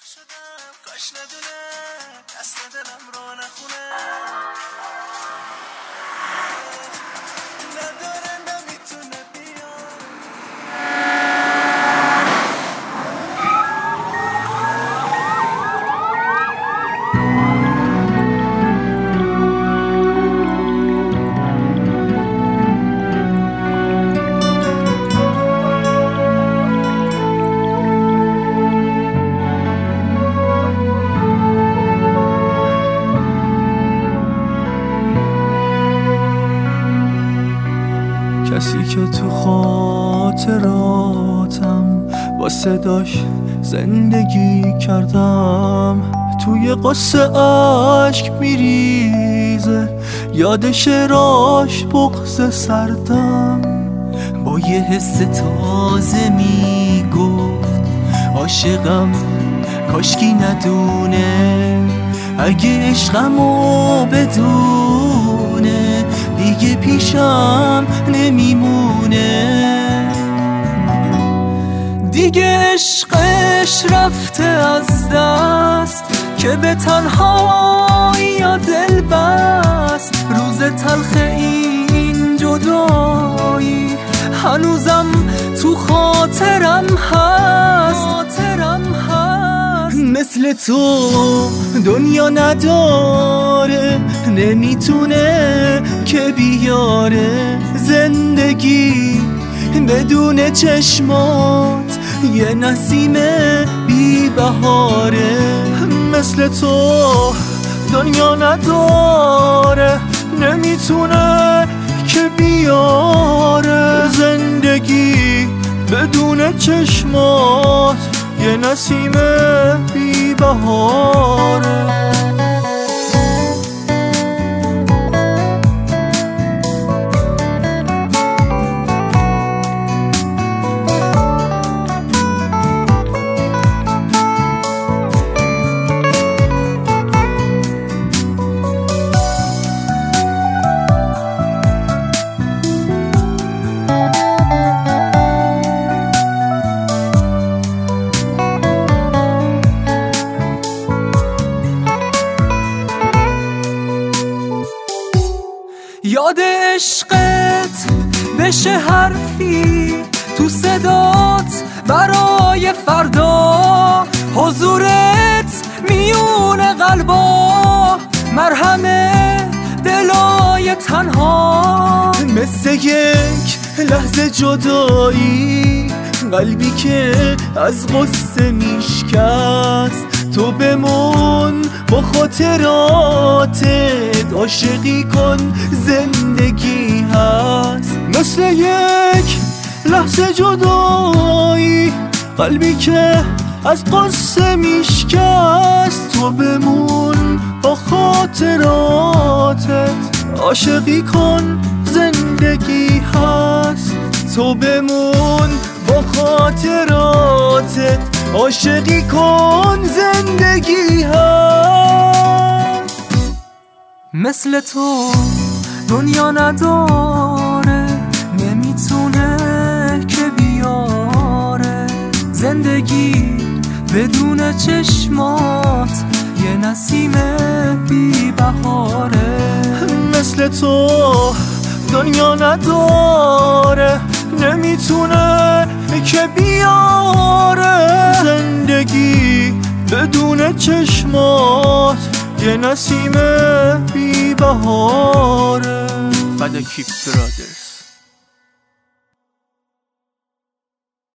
شدم کاش ندونه دست دلم رو نخونه نداره نمیتونه کسی که تو خاطراتم با صداش زندگی کردم توی قصه عشق میریزه یاد شعراش بغض سردم با یه حس تازه میگفت عاشقم کاشکی ندونه اگه عشقمو بدونه دیگه پیشم نمیمونه دیگه عشقش رفته از دست که به تنهایی دل بست روز تلخ این جدایی هنوزم تو خاطرم هست مثل تو دنیا نداره نمیتونه که بیاره زندگی بدون چشمات یه نسیم بی بهاره مثل تو دنیا نداره نمیتونه که بیاره زندگی بدون چشمات یه نسیم بی بهاره یاد عشقت بشه حرفی تو صدات برای فردا حضورت میون قلبا مرهمه دلای تنها مثل یک لحظه جدایی قلبی که از غصه میشکست تو بمون با خاطراتت عاشقی کن زندگی هست مثل یک لحظه جدایی قلبی که از غصه میشکست تو بمون با خاطراتت عاشقی کن زندگی هست تو بمون با خاطراتت عاشقی کن زندگی هست مثل تو دنیا نداره نمیتونه که بیاره زندگی بدون چشمات یه نسیم بی بهاره مثل تو دنیا نداره نمیتونه که بیاره زندگی بدون چشمات یه نسیم بی بهاره فدا کیپ برادرز